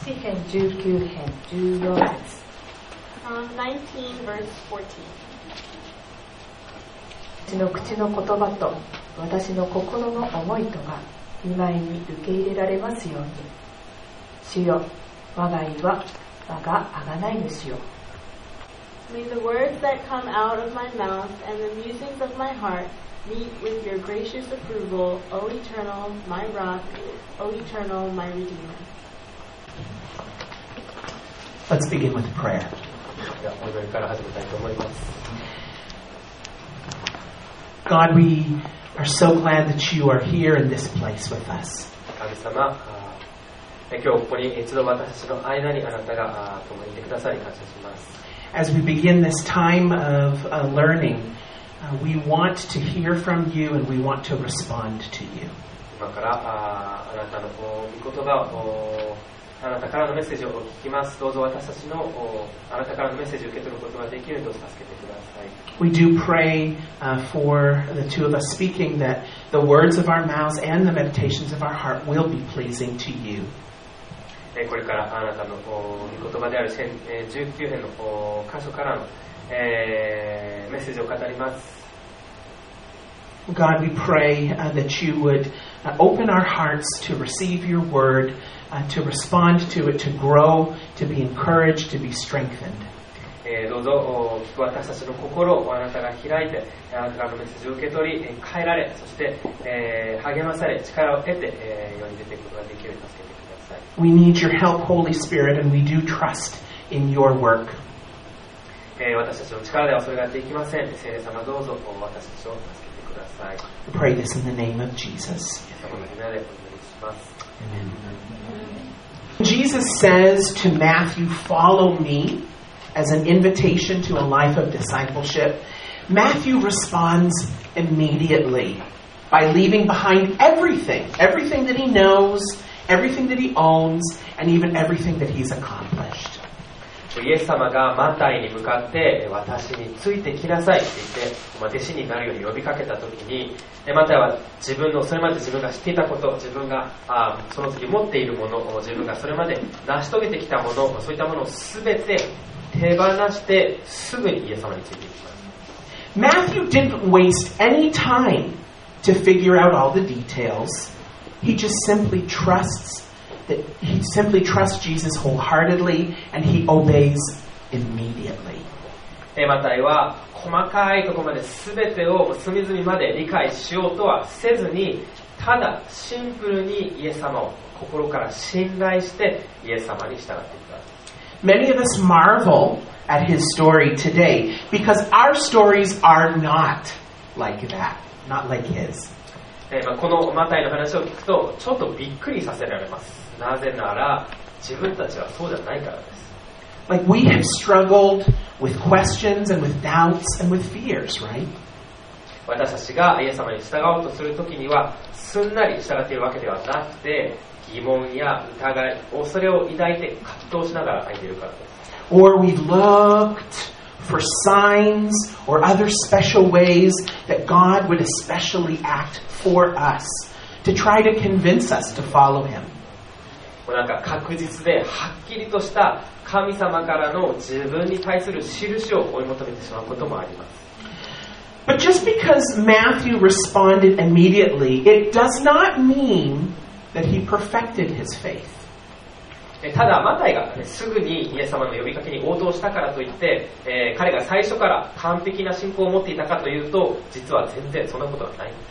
詩編19編14節 Psalm 19, verse 14. 私の口の言葉と私の心の思いとが御前に受け入れられますように。主よ、我が意は我が贖い主よ。 May the words that come out of my mouth and the musings of my heart meet with your gracious approval, O Eternal, my rock, O Eternal, my Redeemer. Let's begin with prayer. ではお祈りから始めたいと思います。 God, we are so glad that you are here in this place with us. 神様、今日ここに一度私たちの間にあなたが共にいてくださり感謝します。 As we begin this time of learning, we want to hear from you and we want to respond to you. 今からあなたの御言葉をあなたからのメッセージを聞きます。どうぞ私たちのあなたからのメッセージを受け取ることができるように助けてください。 We do pray for the two of us speaking that the words of our mouths and the meditations of our heart will be pleasing to you. これからあなたの御言葉である19編の箇所からのメッセージを語ります。 God, we pray that you would open our hearts to receive your word, to respond to it, to grow, to be encouraged, to be strengthened. どうぞ聞く私たちの心をあなたが開いて、あなたからのメッセージを受け取り、変えられ、そして、励まされ、力を得て、世に出ていくことができるように助けてください。 We need your help, Holy Spirit, and we do trust in your work. 私たちの力ではそれができません。聖霊様どうぞ私たちを助けてください。 We pray this in the name of Jesus. イエス様の皆でお祈りします。 Amen. Jesus says to Matthew, "Follow me," as an invitation to a life of discipleship. Matthew responds immediately by leaving behind everything that he knows, everything that he owns, and even everything that he's accomplished. イエス様がマタイに向かって私についてきなさいって言って弟子になるように呼びかけた時にマタイはそれまで自分が知っていたこと自分がその時持っているもの自分がそれまで成し遂げてきたものそういったものを全て手放してすぐにイエス様についていきます。 Matthew didn't waste any time to figure out all the details. He simply trusts Jesus wholeheartedly and he obeys immediately. マタイは細かいところまで全てを隅々まで理解しようとはせずにただシンプルにイエス様を心から信頼してイエス様に従っていくからです。 Many of us marvel at his story today because our stories are not like that, not like his. このマタイの話を聞くとちょっとびっくりさせられます。なぜなら自分たちはそうじゃないからです。 Like we have struggled with questions and with doubts and with fears, right? 私たちがイエス様に従おうとするときにはすんなり従っているわけではなくて疑問や疑い、恐れを抱いて葛藤しながら歩いているからです。 Or we've looked for signs or other special ways that God would especially act for us to try to convince us to follow him. なんか確実ではっきりとした神様からの自分に対する印を追い求めてしまうこともあります。 But just because Matthew responded immediately, it does not mean that he perfected his faith. ただマタイが、すぐにイエス様の呼びかけに応答したからといって、彼が最初から完璧な信仰を持っていたかというと実は全然そんなことはないんです。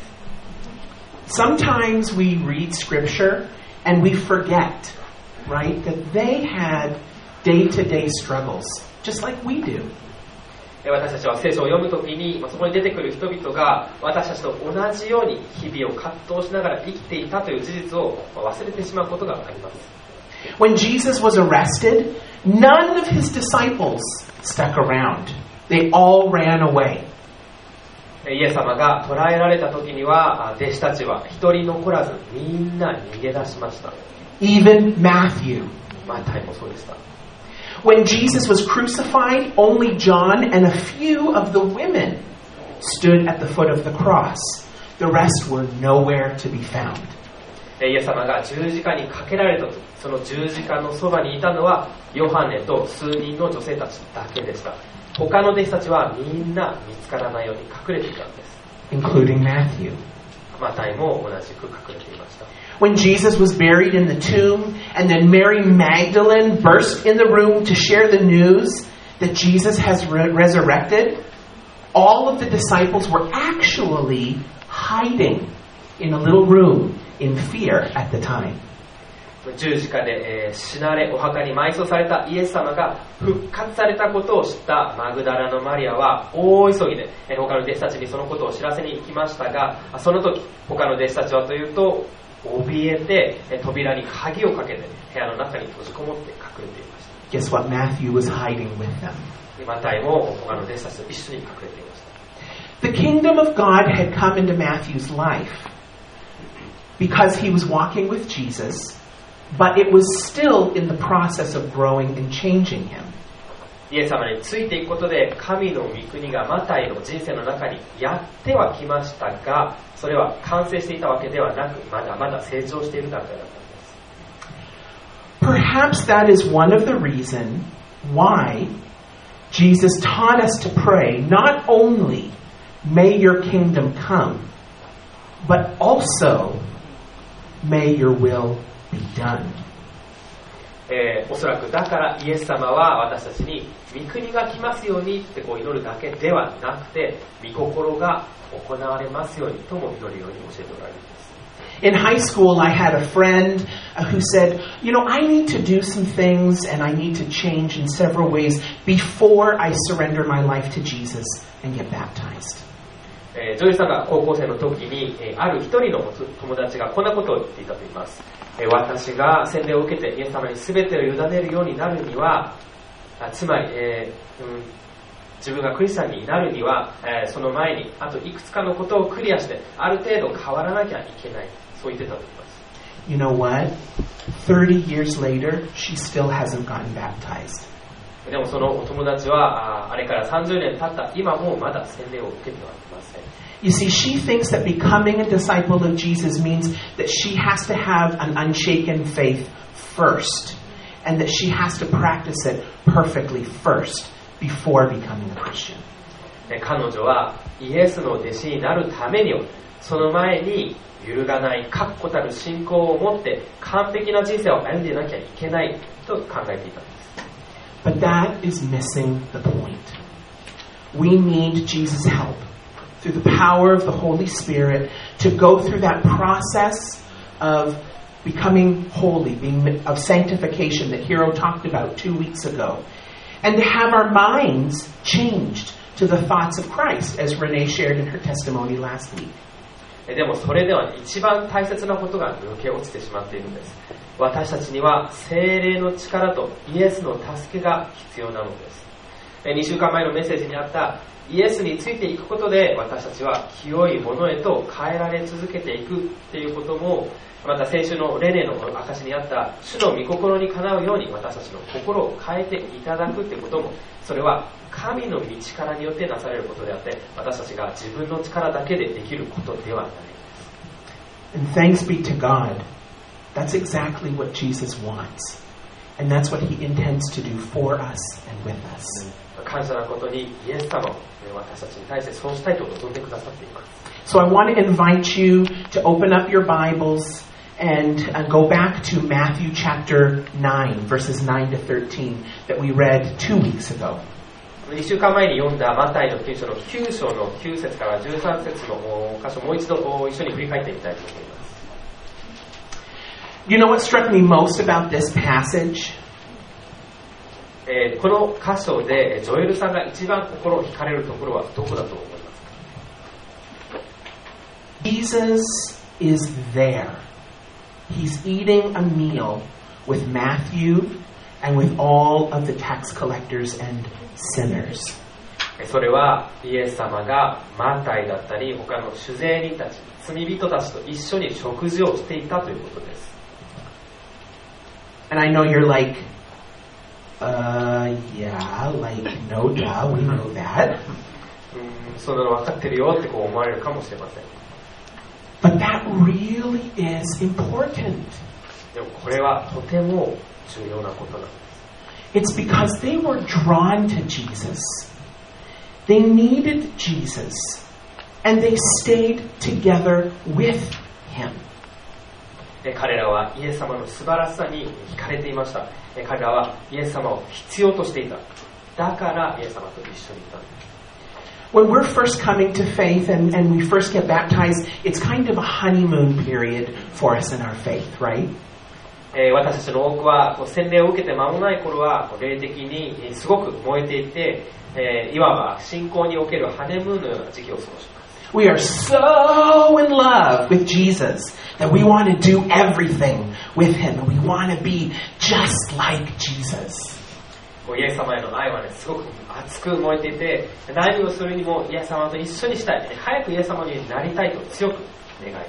Sometimes we read scripture and we forget, right, that they had day-to-day struggles, just like we do. 私たちは聖書を読むときにそこに出てくる人々が私たちと同じように日々を葛藤しながら生きていたという事実を忘れてしまうことがあります。 When Jesus was arrested, none of his disciples stuck around. They all ran away. イエス様が捕らえられた時には弟子たちは一人残らずみんな逃げ出しました。 Even Matthew. マタイもそうでした。 When Jesus was crucified, only John and a few of the women stood at the foot of the cross. The rest were nowhere to be found. イエス様が十字架にかけられた時、その十字架のそばにいたのはヨハネと数人の女性たちだけでした。他の弟子たちはみんな見つからないように隠れていたんです。 including Matthew. マタイも同じく隠れていました。 When Jesus was buried in the tomb, and then Mary Magdalene burst in the room to share the news that Jesus has resurrected, all of the disciples were actually hiding in a little room in fear at the time. 十字架で、死なれお墓に埋葬されたイエス様が復活されたことを知ったマグダラのマリアは大急ぎで、他の弟子たちにそのことを知らせに行きましたが、その時他の弟子たちはというと怯えて、扉に鍵をかけて部屋の中に閉じこもって隠れていました。 Guess what? Matthew was hiding with them. マタイも他の弟子たちと一緒に隠れていました。 The kingdom of God had come into Matthew's life because he was walking with Jesus, but it was still in the process of growing and changing him. イエス様についていくことで神の御国がマタイの人生の中にやってはきましたが、それは完成していたわけではなく、まだまだ成長している段階だったんです。 Perhaps that is one of the reasons why Jesus taught us to pray, not only, may your kingdom come, but also, may your will be done. おそらくだからイエス様は私たちに御国が来ますようにって祈るだけではなくて、御心が行われますようにとも祈るように教えておられるんです。 In high school, I had a friend who said, I need to do some things and I need to change in several ways before I surrender my life to Jesus and get baptized. ジョエルさんが高校生の時に、ある一人の友達がこんなことを言っていたと言います。私が洗礼を受けてイエス様に全てを委ねるようになるには、つまり、自分がクリスチャンになるには、その前にあといくつかのことをクリアしてある程度変わらなきゃいけない、そう言ってたと言います。 You know what? 30 years later, she still hasn't gotten baptized. でもそのお友達はあれから30年経った今もまだ洗礼を受けてはいません。 You see, she thinks that becoming a disciple of Jesus means that she has to have an unshaken faith first, and that she has to practice it perfectly first before becoming a Christian. 彼女はイエスの弟子になるためにはその前に揺るがない確固たる信仰を持って完璧な人生を歩んでいなきゃいけないと考えていたんです。 But that is missing the point. We need Jesus' help through the power of the Holy Spirit to go through that process of becoming holy, of sanctification that Hiro talked about 2 weeks ago, and to have our minds changed to the thoughts of Christ, as Renee shared in her testimony last week. でもそれでは一番大切なことが抜け落ちてしまっているんです。私たちには聖霊の力とイエスの助けが必要なのです。2週間前のメッセージにあったイエスについていくことで私たちは清いものへと変えられ続けていくっていうことも、また先週のレネの証にあった主の御心にかなうように私たちの心を変えていただくっていうことも、それは神の御力によってなされることであって、私たちが自分の力だけでできることではないんです。 And thanks be to God. That's exactly what Jesus wants. And that's what He intends to do for us and with us. 感謝なことにイエス様を私たちに対してそうしたいと望んでくださっています。 So I want to invite you to open up your Bibles and go back to Matthew chapter 9, verses 9 to 13 that we read 2 weeks ago. 2週間前に読んだマタイの福音書の9章の9節から13節の箇所をもう一度一緒に振り返ってみたいと思います。 You know what struck me most about this passage? この箇所でジョエルさんが一番心を惹かれるところはどこだと思いますか？ Jesus is there. He's eating a meal with Matthew and with all of the tax collectors and sinners. それはイエス様がマタイだったり他の主税人たち、罪人たちと一緒に食事をしていたということです。 And I know you're like, yeah, like, no duh, we know that. そんなの分かってるよって思われるかもしれません。 But that really is important. でもこれはとても重要なことなんです。 It's because they were drawn to Jesus. They needed Jesus. And they stayed together with him. 彼らはイエス様の素晴らしさに惹かれていました。彼らはイエス様を必要としていた。だからイエス様と一緒にいたんです。 When we're first coming to faith and we first get baptized, it's kind of a honeymoon period for us in our faith, right? 私たちの多くは洗礼を受けて間もない頃は霊的にすごく燃えていて、いわば信仰におけるハネムーンのような時期を過ごします。 We are so in love with Jesus that we want to do everything with him and we want to be just like Jesus. イエス様への愛はね、すごく熱く燃えていて、何をするにもイエス様と一緒にしたい、早くイエス様になりたいと強く願います。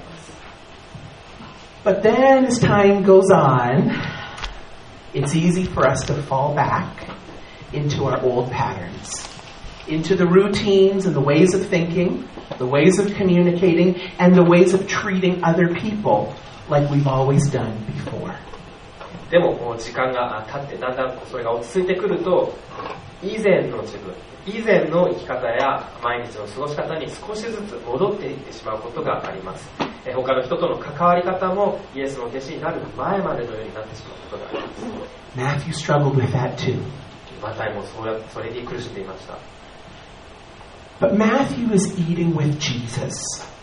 But then as time goes on, it's easy for us to fall back into our old patterns, into the routines and the ways of thinking, the ways of communicating, and the ways of treating other people like we've always done before. でも時間が経ってだんだんそれが落ち着いてくると、以前の自分、以前の生き方や毎日の過ごし方に少しずつ戻っていってしまうことがあります。他の人との関わり方もイエスの弟子になる前までのようになってしまうことがあります。 Matthew struggled with that too. マタイもそれに苦しんでいました。 But Matthew is eating with Jesus.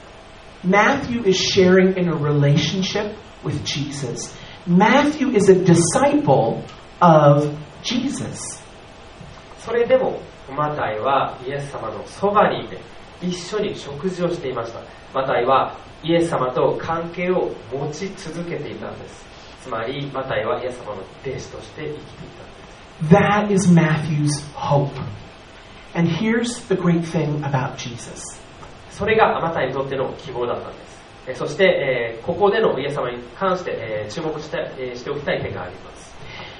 Matthew is sharing in a relationship with Jesus. Matthew is a disciple of Jesus. それでもマタイはイエス様のそばにいて一緒に食事をしていました。マタイはイエス様と関係を持ち続けていたんです。つまりマタイはイエス様の弟子として生きていたんです。 That is Matthew's hope. And here's the great thing about Jesus. それがマタイにとっての希望だったんです。そして、ここでのイエス様に関して、注目しておきたい点があります。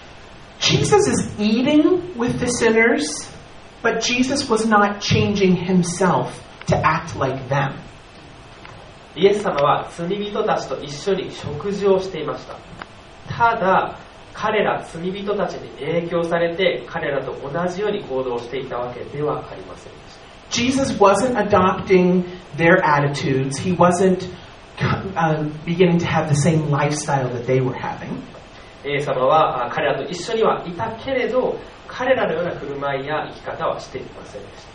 Jesus is eating with the sinners, but Jesus was not changing himself to act like them. イエス様は罪人たちと一緒に食事をしていました。ただ、彼ら罪人たちに影響されて、彼らと同じように行動していたわけではありませんでした。 Jesus wasn't adopting their attitudes. He wasn't beginning to have the same lifestyle that they were having. イエス様は彼らと一緒にはいたけれど、彼らのような振る舞いや生き方はしていませんでした。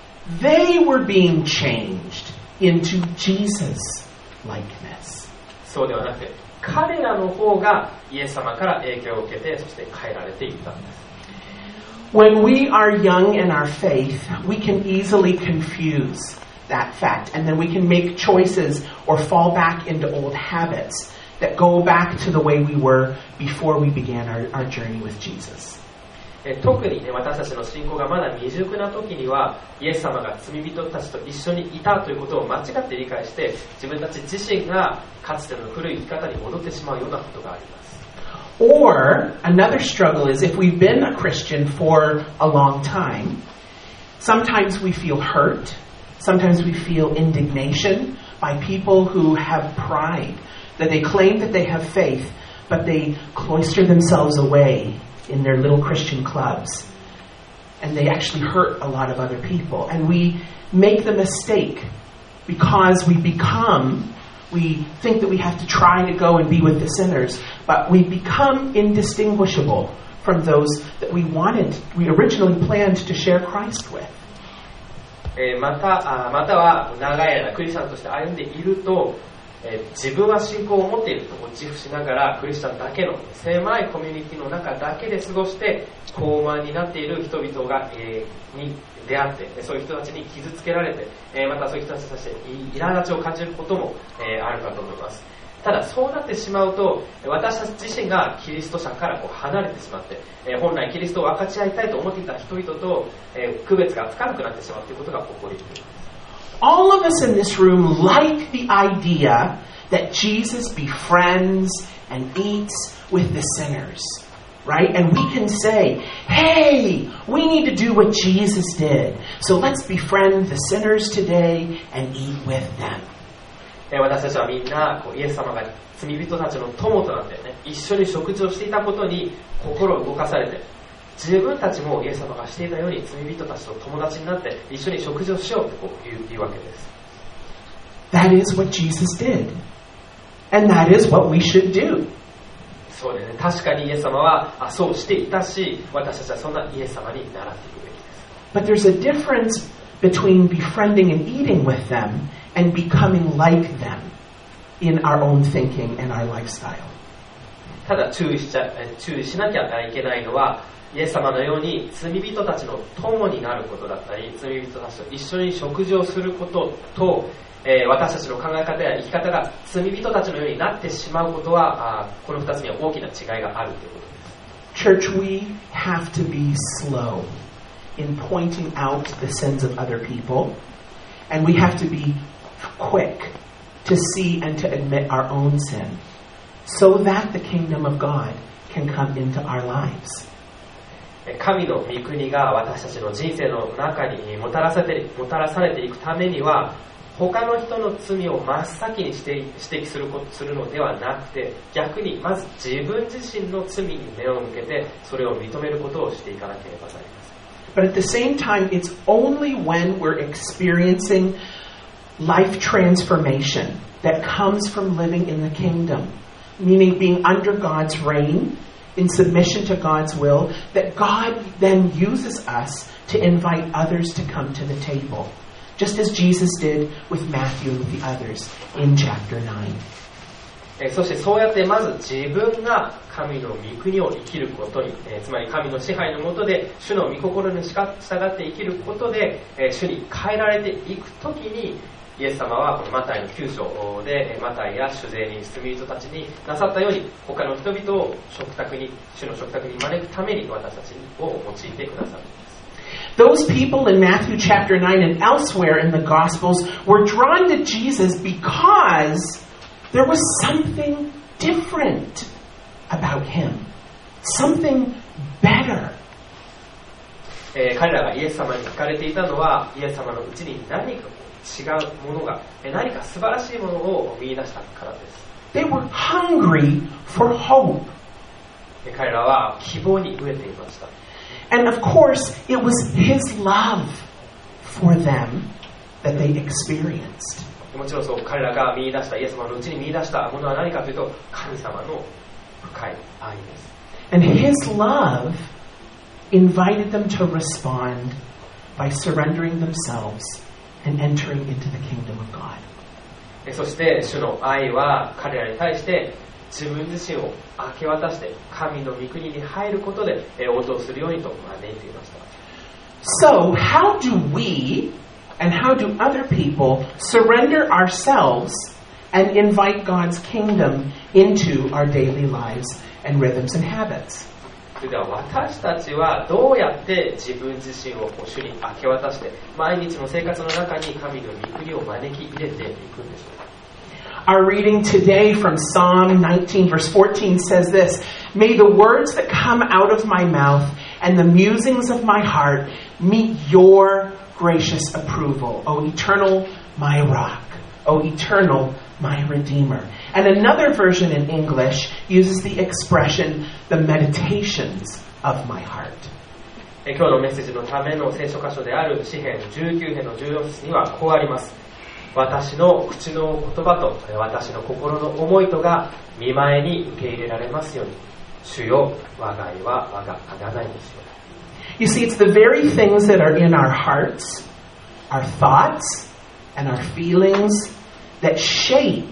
They were being changed into Jesus' likeness. そうではなくて、彼らの方がイエス様から影響を受けて、そして変えられていったんです。 When we are young in our faith, we can easily confuse that fact, and then we can make choices or fall back into old habits that go back to the way we were before we began our journey with Jesus. 特に、私たちの信仰がまだ未熟な時には、イエス様が罪人たちと一緒にいたということを間違って理解して、自分たち自身がかつての古い生き方に戻ってしまうようなことがあります。 Or another struggle is if we've been a Christian for a long time, sometimes we feel hurt, sometimes we feel indignation by people who have pride, that they claim that they have faith, but they cloister themselves away in their little Christian clubs. And they actually hurt a lot of other people. And we make the mistake because we think that we have to try to go and be with the sinners, but we become indistinguishable from those that we originally planned to share Christ with. または長い間クリスチャンとして歩んでいると、自分は信仰を持っていると自負しながらクリスチャンだけの狭いコミュニティの中だけで過ごして高慢になっている人々に出会って、そういう人たちに傷つけられて、またそういう人たちとして苛立ちを感じることも、あるかと思います。ただそうなってしまうと、私たち自身がキリスト者から離れてしまって、本来キリストを分かち合いたいと思っていた人々と、区別がつかなくなってしまうということが起こります。 All of us in this room like the idea that Jesus befriends and eats with the sinners, right? And we can say, hey, we need to do what Jesus did. So let's befriend the sinners today and eat with them. 私たちはみんなイエス様が罪人たちの友となって、ね、一緒に食事をしていたことに心を動かされて、自分たちもイエス様がしていたように罪人たちと友達になって一緒に食事をしようというわけです。 That is what Jesus did. And that is what we should do. そうですね。確かにイエス様はそうしていたし、私たちはそんなイエス様に習っていくべきです。 But there's a difference between befriending and eating with them and becoming like them in our own thinking and our lifestyle. ただ注意しなきゃいけないのは、イエス様のように罪人たちの友になることだったり、罪人たちと一緒に食事をすることと、私たちの考え方や生き方が罪人たちのようになってしまうことは、この2つには大きな違いがあるということです。 Church, we have to be slow in pointing out the sins of other people, and we have to be quick to see and to admit our own sin, so that the kingdom of God can come into our lives. 神の御国が私たちの人生の中にもたらされていくためには、他の人の罪を真っ先に指摘するのではなくて、逆にまず自分自身の罪に目を向けてそれを認めることをしていかなければなりません。 But at the same time, it's only when we're experiencing life transformation that comes from living in the kingdom, meaning being under God's reign, in submission to God's will, that God then uses us to invite others to come to the table, just as Jesus did with Matthew and with the others in chapter 9. そしてそうやってまず自分が神の御国を生きることに、つまり神の支配の下で主の御心に従って生きることで、主に変えられていくときに、イエス様はこのマタイの9章でマタイや主税人罪人たちになさったように、他の人々を主の食卓に招くために私たちを用いてくださる。 Those people in Matthew chapter 9 and elsewhere in the Gospels were drawn to Jesus because there was something different about him, something better. 彼らがイエス様に惹かれていたのは、イエス様のうちに何か違うものが、何か素晴らしいものを見出したからです。 They were hungry for hope. 彼らは希望に飢えていました。 And of course, it was his love for them that they experienced. もちろんそう、彼らが見出した、イエス様のうちに見出したものは何かというと、神様の深い愛です。 And his love invited them to respond by surrendering themselves and entering into the kingdom of God. そして主の愛は彼らに対して自分自身を明け渡して神の御国に入ることで応答するようにと招いていました。 So, how do we and how do other people surrender ourselves and invite God's kingdom into our daily lives and rhythms and habits? それでは私たちはどうやって自分自身を主に明け渡して毎日の生活の中に神の御国を招き入れていくんでしょうか。 Our reading today from Psalm 19 verse 14 says this: May the words that come out of my mouth and the musings of my heart meet your gracious approval, O eternal my rock, O eternal my redeemer. And another version in English uses the expression, the meditations of my heart. 今日のメッセージのための聖書箇所である詩編19編の14節にはこうあります。私の口の言葉と私の心の思いとが御前に受け入れられますように。主よ、我が愛は我が贖いですよ。 You see, it's the very things that are in our hearts, our thoughts, and our feelings that shape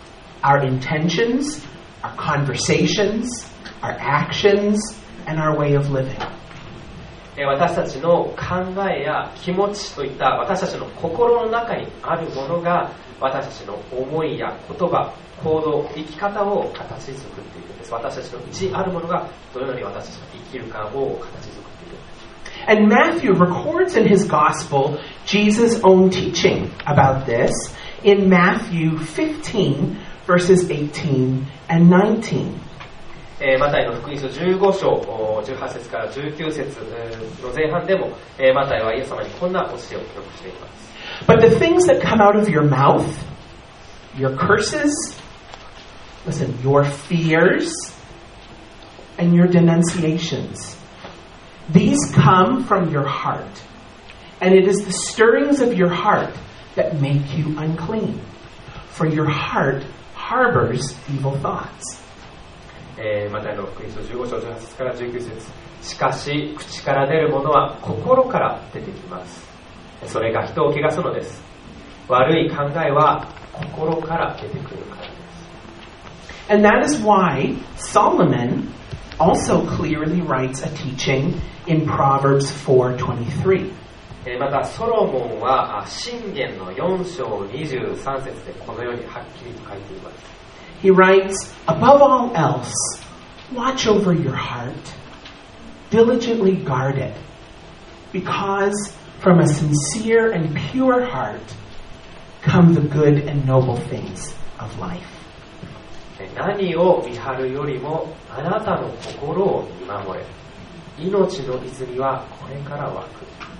our intentions, our conversations, our actions, and our way of living. 私たちの考えや気持ちといった私たちの心の中にあるものが私たちの思いや言葉、行動、生き方を形作っているんです。私たちの内にあるものがどのように私たちが生きるかを形作っているんです。 And Matthew records in his gospel Jesus' own teaching about this in Matthew 15 verses 18 and 19. マタイの福音書15章18節から19節の前半でもマタイはイエス様にこんな教えを記録しています。 But the things that come out of your mouth, your curses, listen, your fears, and your denunciations. These come from your heart. And it is the stirrings of your heart that make you unclean. For your heart harbors evil thoughts. マタイの福音書15章18節から19節。しかし、口から出るものは心から出てきます。それが人を汚すのです。悪い考えは心から出てくるからです。 And that is why Solomon also clearly writes a teaching in Proverbs 4:23. またソロモンは箴言の4章23節でこのようにはっきりと書いています。 He writes, above all else, watch over your heart, diligently guard it, because from a sincere and pure heart come the good and noble things of life. 何を見張るよりもあなたの心を見守れ。命の泉はこれから湧く。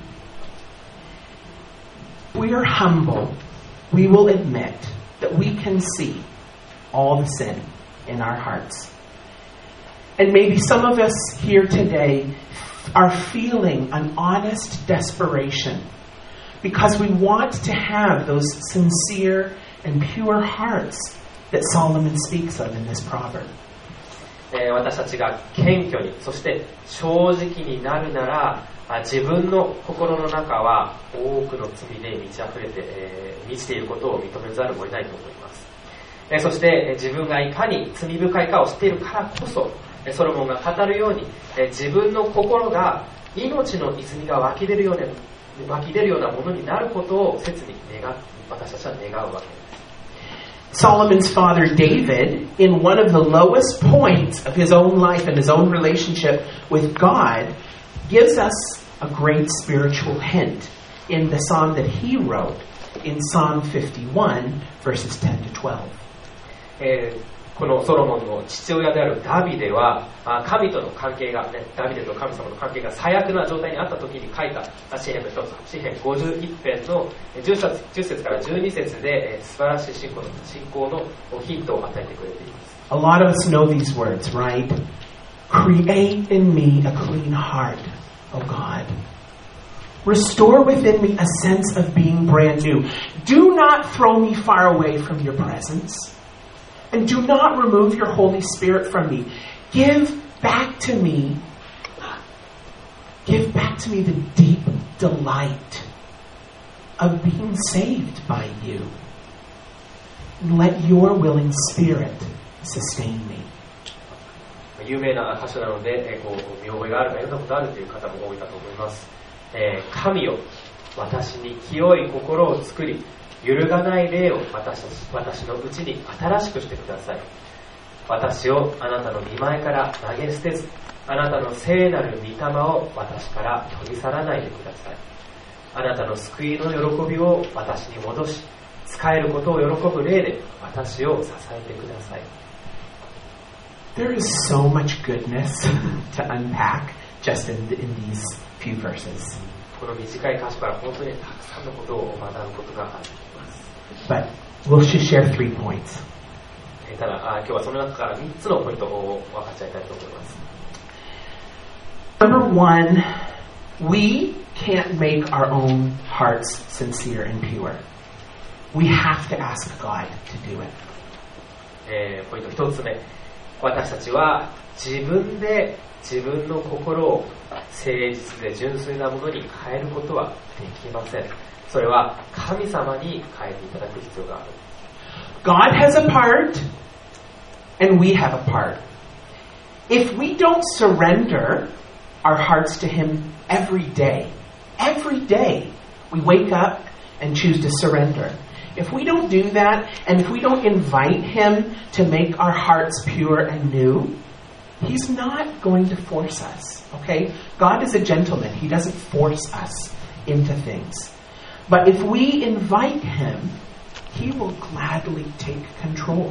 If we are humble, we will admit that we can see all the sin in our hearts. And maybe some of us here today are feeling an honest desperation because we want to have those sincere and pure hearts that Solomon speaks of in this proverb. 私たちが謙虚に、そして正直になるなら、自分の心の中は多くの罪で満ち溢れて、満ちていることを認めざるを得ないと思います。そして自分がいかに罪深いかを知っているからこそ、ソロモンが語るように、自分の心が命の泉が湧き出るようなものになることを切に私たちは願うわけです。 Solomon's father David, in one of the lowest points of his own life and his own relationship with God, gives us a great spiritual hint in the psalm that he wrote in Psalm 51, verses 10 to 12. このソロモンの父親であるダビデは神との関係が、ダビデと神様の関係が最悪な状態にあった時に書いた詩篇の一つ、詩篇51編の10節から12節で素晴らしい信仰のヒントを与えてくれています。 A lot of us know these words, right? Create in me a clean heart, O God. Restore within me a sense of being brand new. Do not throw me far away from your presence.And do not remove your Holy Spirit from me. Give back to me the deep delight of being saved by you. And let your willing spirit sustain me. 有名な歌手なので、見覚えがあるか読んだことあるという方も多いかと思います。神よ、私に清い心を作り、揺るがない霊を私のうちに新しくしてください。私をあなたの御前から投げ捨てず、あなたの聖なる御霊を私から取り去らないでください。あなたの救いの喜びを私に戻し、使えることを喜ぶ霊で私を支えてください。 There is so much goodness to unpack just in these few verses. この短い歌詞から本当にたくさんのことを学ぶことがあります。 But we'll just share 3 points. ただ今日はその中から3つのポイントを分かち合いたいと思います。 Number 1, we can't make our own hearts sincere and pure. We have to ask God to do it. ポイント1つ目、私たちは自分で自分の心を誠実で純粋なものに変えることはできません。それは神様に変えていただく必要がある。 God has a part, and we have a part. If we don't surrender our hearts to Him every day, we wake up and choose to surrender. If we don't do that, and if we don't invite Him to make our hearts pure and new, He's not going to force us, okay? God is a gentleman. He doesn't force us into things. But if we invite Him, He will gladly take control.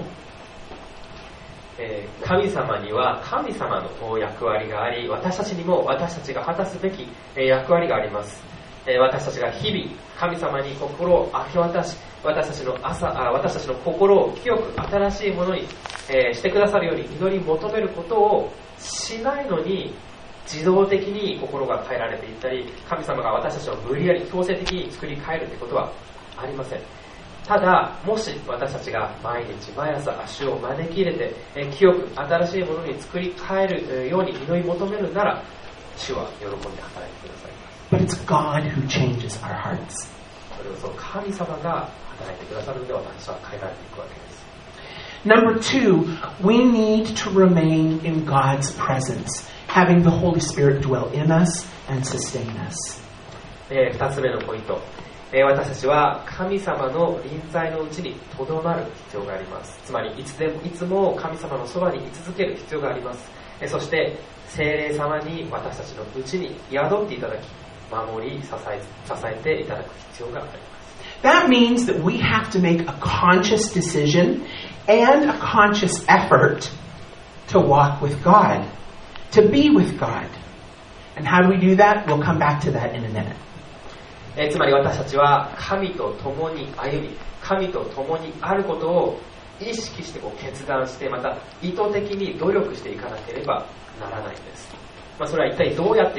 神様には神様の役割があり、私たちにも私たちが果たすべき役割があります。 私たちが日々神様に心を明け渡し、私たちの心を清く新しいものに、してくださるように祈り求めることをしないのに、自動的に心が変えられていったり、神様が私たちを無理やり強制的に作り変えるということはありません。ただ、もし私たちが毎日毎朝主を招き入れて、清く新しいものに作り変えるように祈り求めるなら、主は喜んで働いてくださいます。 But it's God who changes our hearts. それをそう神様が働いてくださるので、私は変えられていくわけです。 Number 2, we need to remain in God's presence, having the Holy Spirit dwell in us and sustain us. 2つ目のポイント、私たちは神様の臨在のうちにとどまる必要があります。つまりいつも神様のそばに居続ける必要があります。そして聖霊様に私たちのうちに宿っていただき、守り支えていただく必要があります。 That means that we have to make a conscious decision and a conscious effort to walk with God, to be with God. And how do we do that? We'll come back to that in a minute. つまり私たちは神と共に歩み、神と共にあることを意識して決断して、また意図的に努力していかなければならないんです。それは一体どうやって、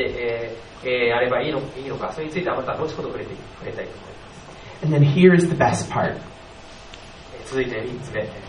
やればいいのか、それについてはまた後ほど触れたいと思います。 And then here's the best part. 続いて3つ目。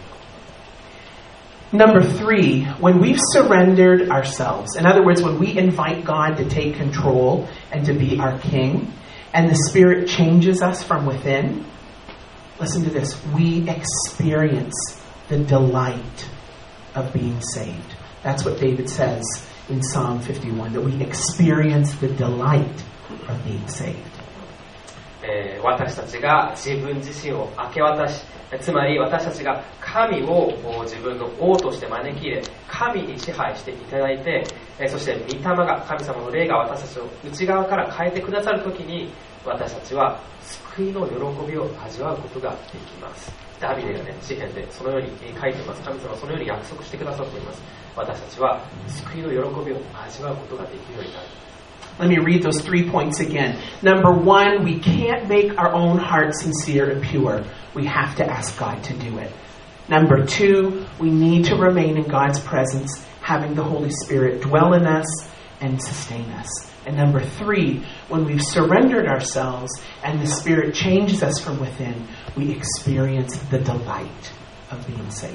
Number 3, when we've surrendered ourselves, in other words, when we invite God to take control and to be our king, and the Spirit changes us from within, listen to this, we experience the delight of being saved. That's what David says in Psalm 51, that we experience the delight of being saved. 私たちが自分自身を明け渡し、つまり私たちが神を自分の王として招き入れ、神に支配していただいて、そして御霊が、神様の霊が私たちを内側から変えてくださるときに、私たちは救いの喜びを味わうことができます。ダビデがね、詩篇でそのように書いています。神様はそのように約束してくださっています。私たちは救いの喜びを味わうことができるようになる。 Let me read those 3 points again. Number 1, we can't make our own heart sincere and pure. We have to ask God to do it. Number 2, we need to remain in God's presence, having the Holy Spirit dwell in us and sustain us. And number 3, when we've surrendered ourselves and the Spirit changes us from within, we experience the delight of being saved.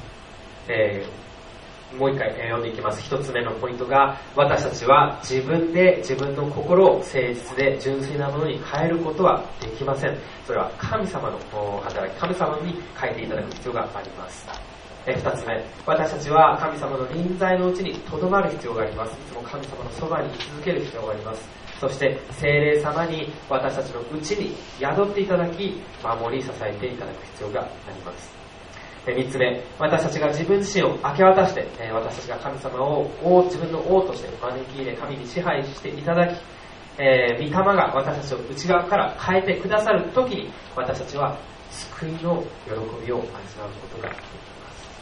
もう一回読んでいきます。一つ目のポイントが、私たちは自分で自分の心を誠実で純粋なものに変えることはできません。それは神様の働き、神様に変えていただく必要があります。二つ目、私たちは神様の臨在のうちにとどまる必要があります。いつも神様のそばに居続ける必要があります。そして聖霊様に私たちのうちに宿っていただき、守り支えていただく必要があります。3つ目、私たちが自分自身を明け渡して、私たちが神様を自分の王として招き入れ、神に支配していただき、御霊が私たちを内側から変えてくださるときに、私たちは救いの喜びを味わうことができます。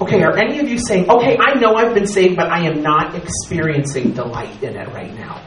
Okay, are any of you saying, okay, I know I've been saved, but I am not experiencing delight in it right now?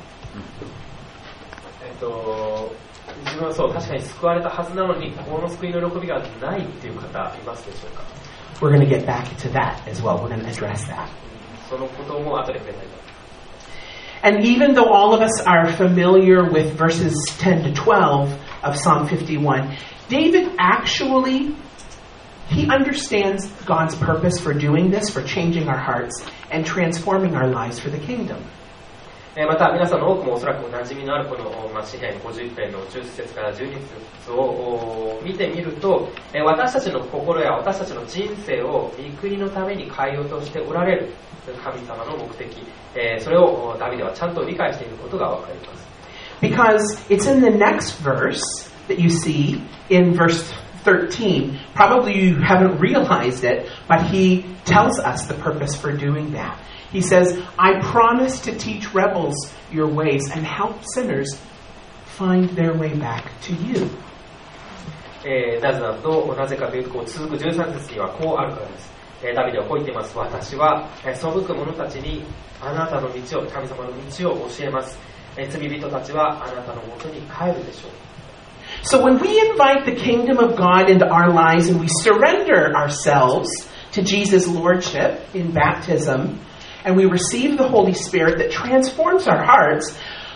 自分はそう、確かに救われたはずなのに、この救いの喜びがないっていう方いますでしょうか？ We're going to get back to that as well. We're going to address that. そのことも後で触れたいと思います。 And even though all of us are familiar with verses 10 to 12 of Psalm 51, David actually, he understands God's purpose for doing this, for changing our hearts and transforming our lives for the kingdom. また皆さんの多くもおそらく馴染みのあるこの詩編51編の10節から12節を見てみると、私たちの心や私たちの人生を御国のために変えようとしておられる神様の目的、それをダビデはちゃんと理解していることがわかります。 Because it's in the next verse that you see in verse 13. Probably you haven't realized it, but he tells us the purpose for doing that. He says, I promise to teach rebels your ways and help sinners find their way back to you. なぜかというと、続く13節にはこうあるからです。ダビデはこう言っています。私は背く者たちにあなたの道を、神様の道を教えます。 罪人たちはあなたのもとに帰るでしょう。 So when we invite the kingdom of God into our lives and we surrender ourselves to Jesus' lordship in baptism, and we receive the Holy Spirit that transforms our hearts,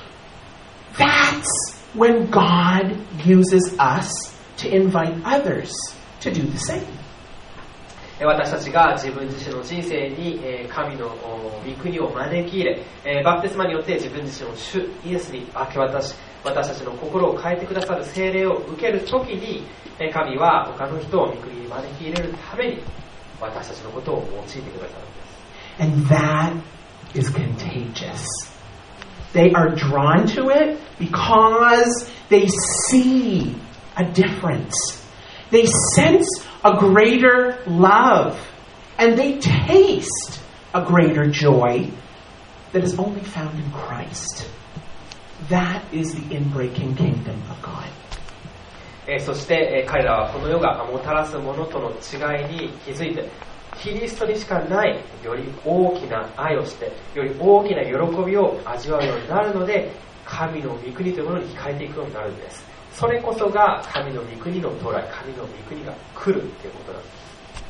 that's when God uses us to invite others to do the same. 私たちが自分自身の人生に神の御国を招き入れ、バプテスマによって自分自身を主イエスに明け渡し、私たちの心を変えてくださる聖霊を受けるときに、神は他の人を御国に招き入れるために私たちのことを用いてくださるんです。 And that is contagious. They are drawn to it because they see a difference. They sense a greater love. And they taste a greater joy that is only found in Christ. That is the inbreaking kingdom of God. そして彼らはこの世がもたらすものとの違いに気づいて、キリストにしかないより大きな愛をして、より大きな喜びを味わうようになるので、神の御国というものに控えていくようになるんです。それこそが神の御国の到来、神の御国が来るということなんです。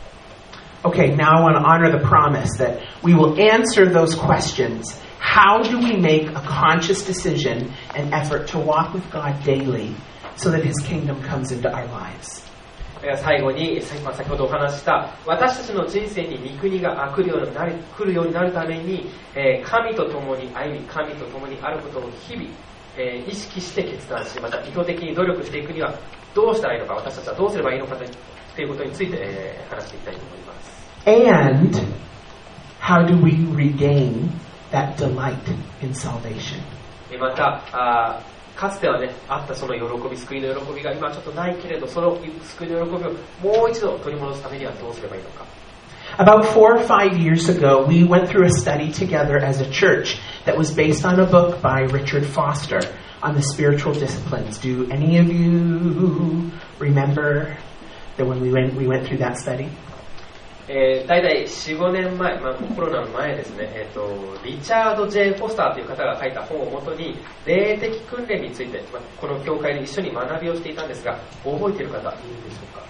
Okay, now I want to honor the promise that we will answer those questions. How do we make a conscious decision and effort to walk with God daily so that His kingdom comes into our lives? 最後に、先ほどお話した私たちの人生に御国が来るようになるために、神と共に歩み、神と共にあることを日々、意識して決断し、また意図的に努力していくにはどうしたらいいのか、私たちはどうすればいいのかということについて、話していきたいと思います。 And how do we regain that delight in salvation? またかつてはね、あったその喜び、救いの喜びが今ちょっとないけれど、その救いの喜びをもう一度取り戻すためにはどうすればいいのか。 About 4 or 5 years ago, we went through a study together as a church that was based on a book by Richard Foster on the spiritual disciplines. Do any of you remember that when we went through that study? 大体 4,5 年前、コロナの前ですね、リチャード・J・フォスターという方が書いた本をもとに霊的訓練について、この教会で一緒に学びをしていたんですが、覚えている方いるでしょうか。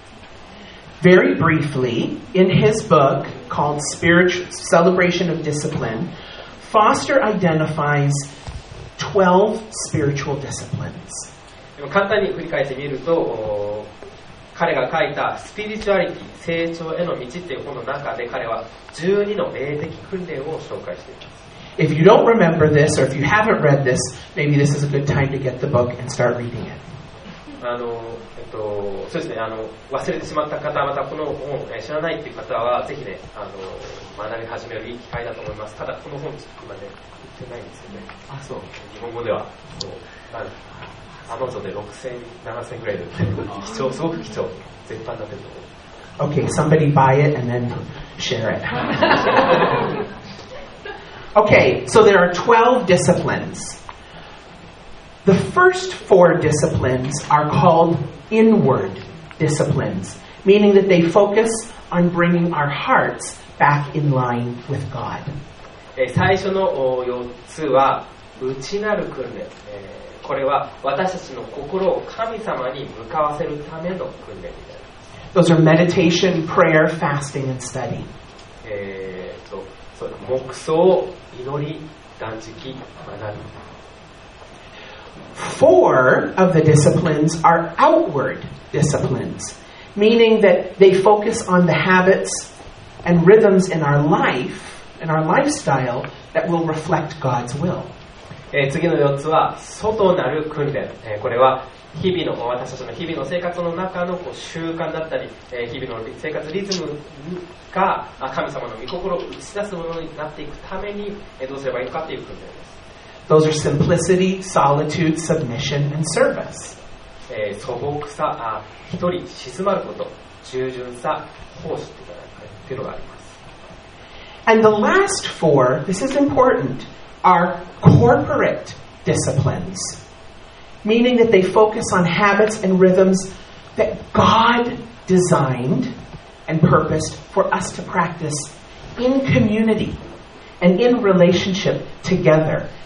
Very briefly, in his book called Celebration of Discipline, Foster identifies 12 spiritual disciplines. でも簡単に振り返ってみると、彼が書いたスピリチュアリティ、成長への道っていう本の中で彼は12の霊的訓練を紹介しています。 If you don't remember this, or if you haven't read this, maybe this is a good time to get the book and start reading it. そうですね、忘れてしまった方、またこの本、知らないっていう方はぜひね、学び始めるいい機会だと思います。ただこの本今ね売ってないんですよね。あ、そう。日本語ではAmazon で6000、7000ぐらいで売ってる。貴重、すごく貴重。絶版になってると思う。 Okay, somebody buy it and then share it. Okay, so there are 12 disciplines. The first 4 disciplines are called inward disciplines, meaning that they focus on bringing our hearts back in line with God. 最初の4つは内なる訓練。これは私たちの心を神様に向かわせるための訓練になります。 Those are meditation, prayer, fasting, and study. 黙想、祈り、断食、学び。 4 of the disciplines are outward disciplines, meaning that they focus on the habits and rhythms in our life, in our lifestyle, that will reflect God's will. 次の4つは外なる訓練。これは私たちの日々の生活の中の習慣だったり、日々の生活リズムが神様の御心を打ち出すものになっていくためにどうすればいいのかという訓練です。 Those are simplicity, solitude, submission, and service. 素朴さ、一人静まること、従順さ、奉仕というのがあります。 And the last 4, this is important, are corporate disciplines, meaning that they focus on habits and rhythms that God designed and purposed for us to practice in community and in relationship together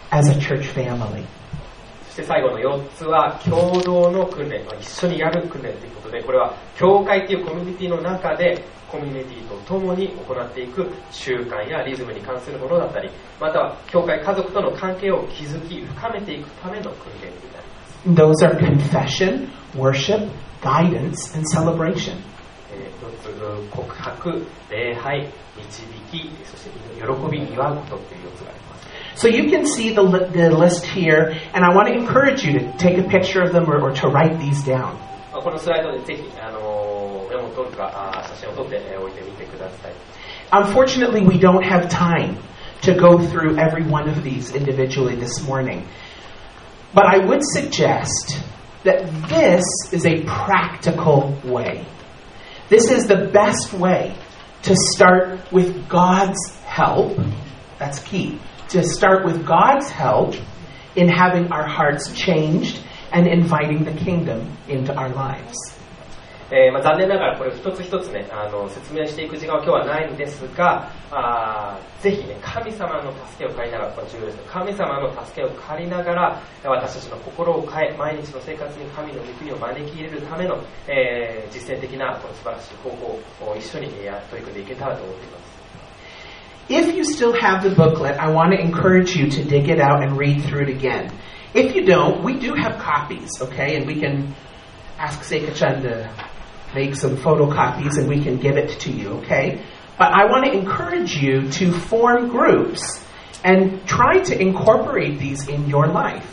as a church family. そして最後の4つは共同の訓練、一緒にやる訓練ということで、これは教会というコミュニティの中でコミュニティと共に行っていく習慣やリズムに関するものだったり、または教会家族との関係を築き深めていくための訓練になります。 Those are confession, worship, guidance, and celebration. 告白、礼拝、導き、そして喜び、祝うことという4つがあります。 So you can see the list here, and I want to encourage you to take a picture of them or to write these down. このスライドでぜひメモを取るか写真を撮っておいてみてください。 Unfortunately, we don't have time to go through every one of these individually this morning. But I would suggest that this is a practical way. This is the best way to start with God's help. That's key. To start with God's help in having our hearts changed and inviting the kingdom into our lives. 残念ながらこれ一つ一つね説明していく時間は今日はないんですが、ぜひね神様の助けを借りながら、これ重要ですね、神様の助けを借りながら私たちの心を変え、毎日の生活に神の御国を招き入れるための、実践的なこの素晴らしい方法を一緒に取り組んでいけたらと思っています。 If you still have the booklet, I want to encourage you to dig it out and read through it again. If you don't, we do have copies, okay? And we can ask Seika-chan to make some photocopies and we can give it to you, okay? But I want to encourage you to form groups and try to incorporate these in your life.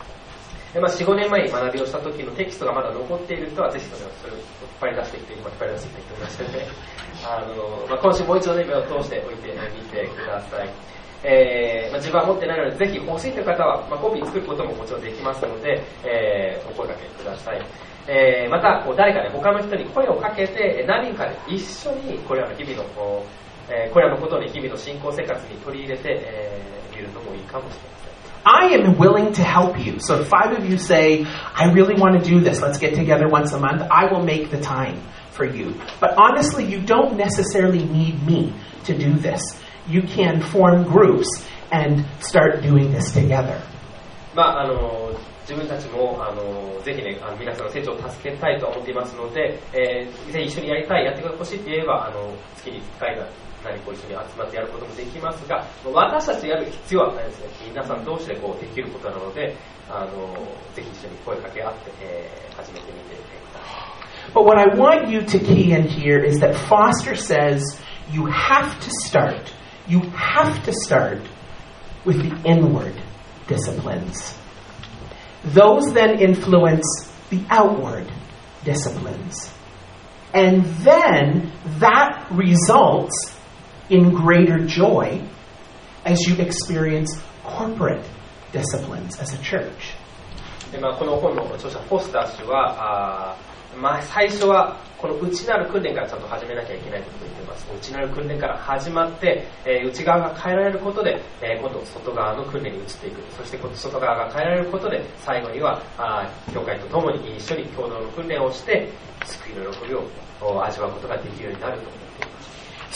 4、5年前に学びをした時のテキストがまだ残っている人はぜひそれを引っ張り出していって今引っ張り出していってくださいね。今週もう一度の意味を通しておいてみてください。自分は持ってないのでぜひ欲しいという方は、コピー作ることももちろんできますので、お声掛けください。また誰かね他の人に声をかけて何人かで一緒にこれらの日々のこれらのことを、日々の信仰生活に取り入れてみるのもいいかもしれません。 I am willing to help you. So if 5 of you say, I really want to do this, let's get together once a month, I will make the time for you. But honestly, you don't necessarily need me to do this. You can form groups and start doing this together. 自分たちもぜひね皆さんの成長を助けたいと思っていますので、ぜひ一緒にやりたい、やってほしいって言えば月に1回が何か一緒に集まってやることもできますが、私たちやる必要はないですね。皆さん同士でできることなので、ぜひ一緒に声かけ合って、始めてみてください。 But what I want you to key in here is that Foster says you have to start with the inward disciplines. Those then influence the outward disciplines. And then that results in greater joy as you experience corporate disciplines as a church. この本の著者フォスター氏は最初はこの内なる訓練からちゃんと始めなきゃいけないと言っています。内なる訓練から始まって、内側が変えられることで、今度外側の訓練に移っていく。そして外側が変えられることで最後には教会と共に一緒に共同の訓練をして救いの喜びを味わうことができるようになると思っています。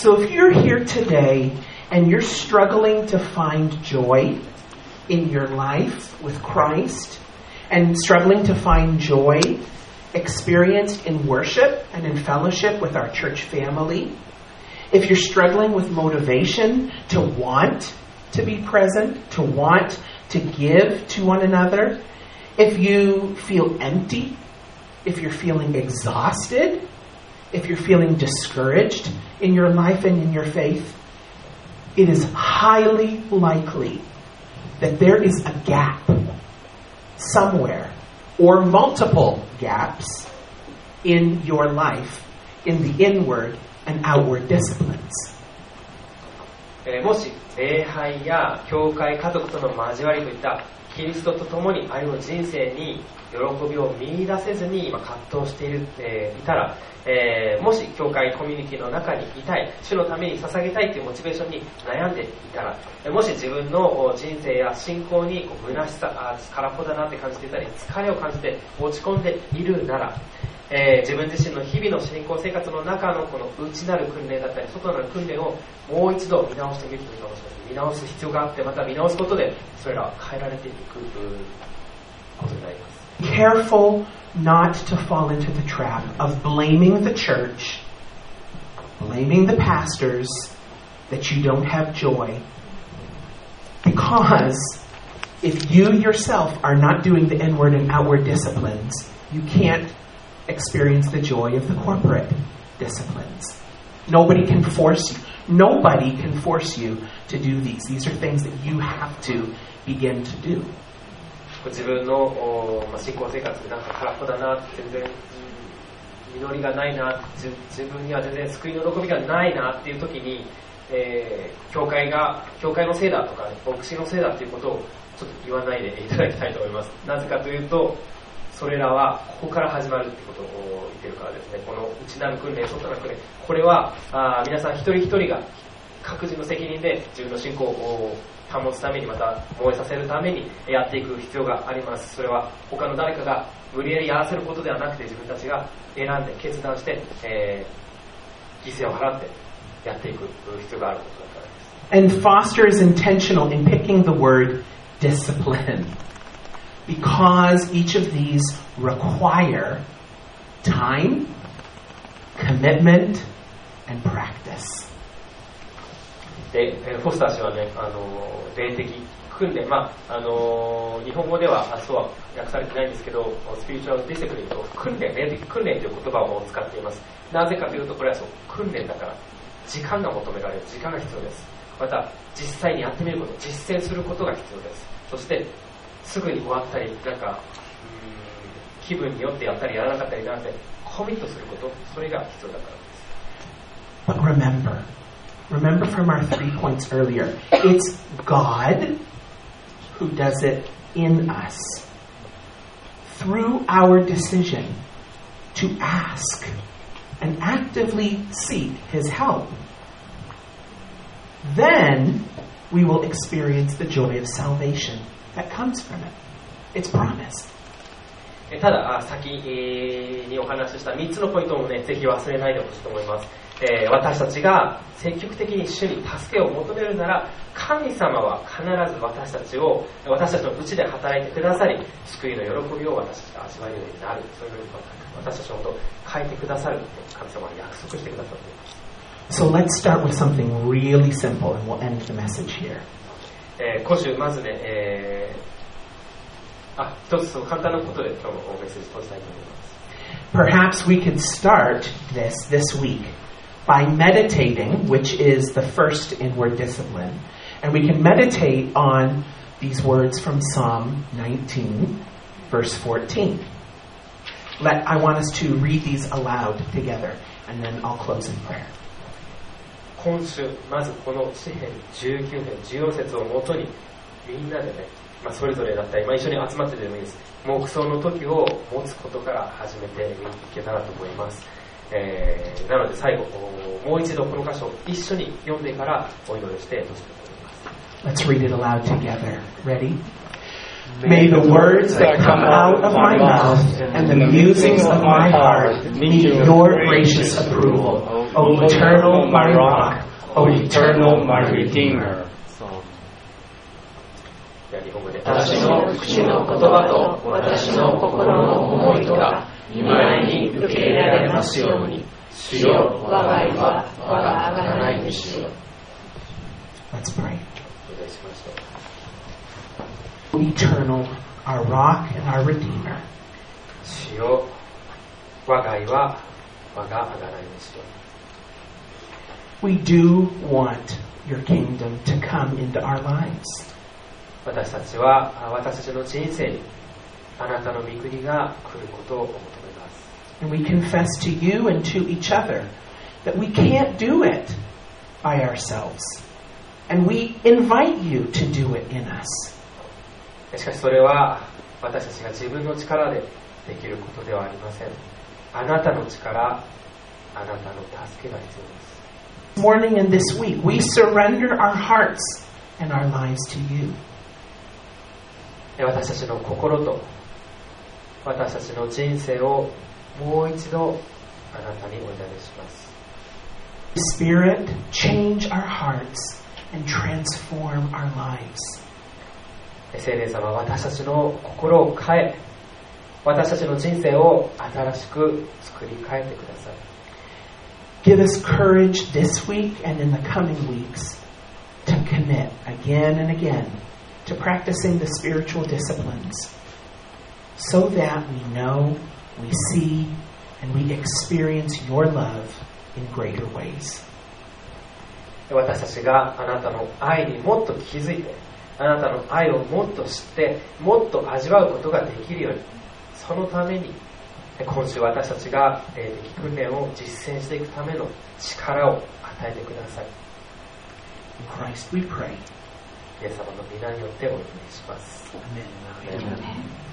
So if you're here today and you're struggling to find joy in your life with Christ and struggling to find joy experienced in worship and in fellowship with our church family, if you're struggling with motivation to want to be present, to want to give to one another, if you feel empty, if you're feeling exhausted, if you're feeling discouraged in your life and in your faith, it is highly likely that there is a gap somewhere or multiple gaps in your life in the inward and outward disciplines. もし礼拝や教会家族との交わりといったキリストと共に歩む人生に喜びを見出せずに今葛藤していたら、もし教会コミュニティの中にいたい、主のために捧げたいというモチベーションに悩んでいたら、もし自分の人生や信仰に虚しさ、空っぽだなって感じていたり、疲れを感じて落ち込んでいるなら、 自分自身の日々の信仰生活の中のこの内なる訓練だったり外なる訓練をもう一度見直してみるといいかもしれません。見直す必要があって、また見直すことでそれらは変えられていくことになります。 Careful not to fall into the trap of blaming the church, blaming the pastors that you don't have joy. Because if you yourself are not doing the inward and outward disciplines, you can't experience the joy of the corporate disciplines. Nobody can force you to do these. These are things that you have to begin to do. 自分の信仰生活なんか空っぽだな、全然実りがないな、自分には全然救いの喜びがないなっていう時に、教会のせいだとか、牧師のせいだっていうことをちょっと言わないでいただきたいと思います。なぜかというと、それらはここから始まるってことを言ってるからですね。この内なる訓練、外なる訓練、これは皆さん一人一人が各自の責任で自分の信仰を保つために、また燃えさせるためにやっていく必要があります。それは他の誰かが無理やりやらせることではなくて、自分たちが選んで決断して、犠牲を払ってやっていく必要があることだからです。 And Foster is intentional in picking the word discipline because each of these require time, commitment, and practice. で、フォスター氏はね、霊的訓練、日本語ではそうは訳されてないんですけど、スピリチュアルディシプリンと訓練、霊的訓練という言葉を使っています。なぜかというと、これは訓練だから時間が求められる、時間が必要です。また実際にやってみること、実践することが必要です。そしてすぐに終わったり、気分によってやったりやらなかったりなんてコミットすること、それが必要だからです。 But remember from our 3 points earlier, it's God who does it in us through our decision to ask and actively seek His help. Then we will experience the joy of salvation that comes from it. It's promised. ただ先にお話しした3つのポイントもね、ぜひ忘れないでほしいと思います。私たちが積極的に主に助けを求めるなら、神様は必ず私たちのうちで働いてくださり、救いの喜びを私たちが味わえるようになる、そういう私たちのことを変えてくださると神様は約束してくださっています。 So let's start with something really simple and we'll end the message here. 今週まずね、一つ簡単なことで今日のメッセージを閉じたいと思います。 Perhaps we could start this week by meditating, which is the first inward discipline. And we can meditate on these words from Psalm 19, verse 14. I want us to read these aloud together, and then I'll close in prayer. 今週まずこの詩編19編14節をもとにみんなでね、それぞれだったり、一緒に集まってでもいいです。黙想の時を持つことから始めていけたらと思います。なので最後もう一度この箇所を一緒に読んでからお祈りして閉じたいと思います。 Let's read it aloud together. Ready? May the words that come out of my mouth and the musings of my heart meet your gracious approval, O eternal my rock, O eternal my redeemer. 私の口の言葉と私の心の思いとが御前に受け入れられますように。主よ、我が家は我が贖い主よ。 Let's pray. Eternal, our rock and our redeemer. 主よ、我が家は我が贖い主よ。 We do want your kingdom to come into our lives. 私たちは私たちの人生にあなたの御国が来ることを求めます。 And we confess to you and to each other that we can't do it by ourselves. And we invite you to do it in us. しかしそれは私たちが自分の力でできることではありません。あなたの力、あなたの助けが必要です。 This morning and this week, we surrender our hearts and our lives to you. 私たちの心と私たちの人生をもう一度あなたにお祈りします。 Spirit, change our hearts and transform our lives. 聖霊様、私たちの心を変え、私たちの人生を新しく作り変えてください。 Give us courage this week and in the coming weeks to commit again and again to practicing the spiritual disciplines so that we know, we see, and we experience your love in greater ways. 私たちがあなたの愛にもっと気づいて、あなたの愛をもっと知って、もっと味わうことができるように、そのために今週私たちが霊的訓練を実践していくための力を与えてください。 In Christ we pray. イエス様の皆によってお祈りします。 Amen. Amen.